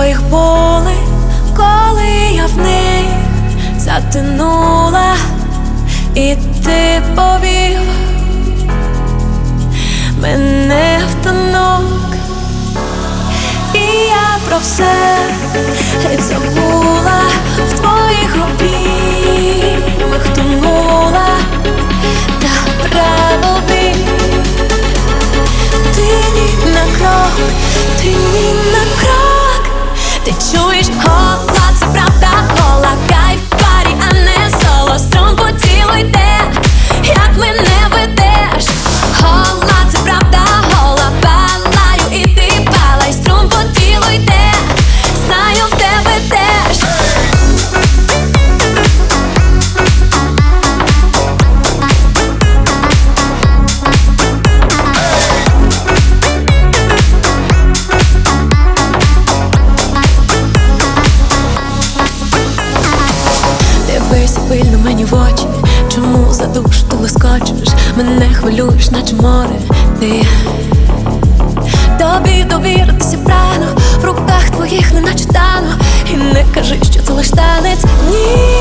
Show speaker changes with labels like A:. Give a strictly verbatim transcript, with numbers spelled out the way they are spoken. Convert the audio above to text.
A: твоїх болей, коли я в них затонула, і ти повів мене в танок, і я про все геть забула, в твоїх обіймах тонула, та правові. Ти ні на крок, ти ні на крок, ти чуєш гола, це правда, гола, кайф в парі, а не соло, струн по тілу йде, як мене ведеш. Гола, це правда, гола, палаю, і ти палай, струн по тілу йде, знаю, в тебе теж. Дивися пильно мені в очі, чому за душу ти лоскочеш, мене хвилюєш, наче море ти. Тобі довіритися прано, в руках твоїх неначе тано, і не кажи, що це лиш танець, ні.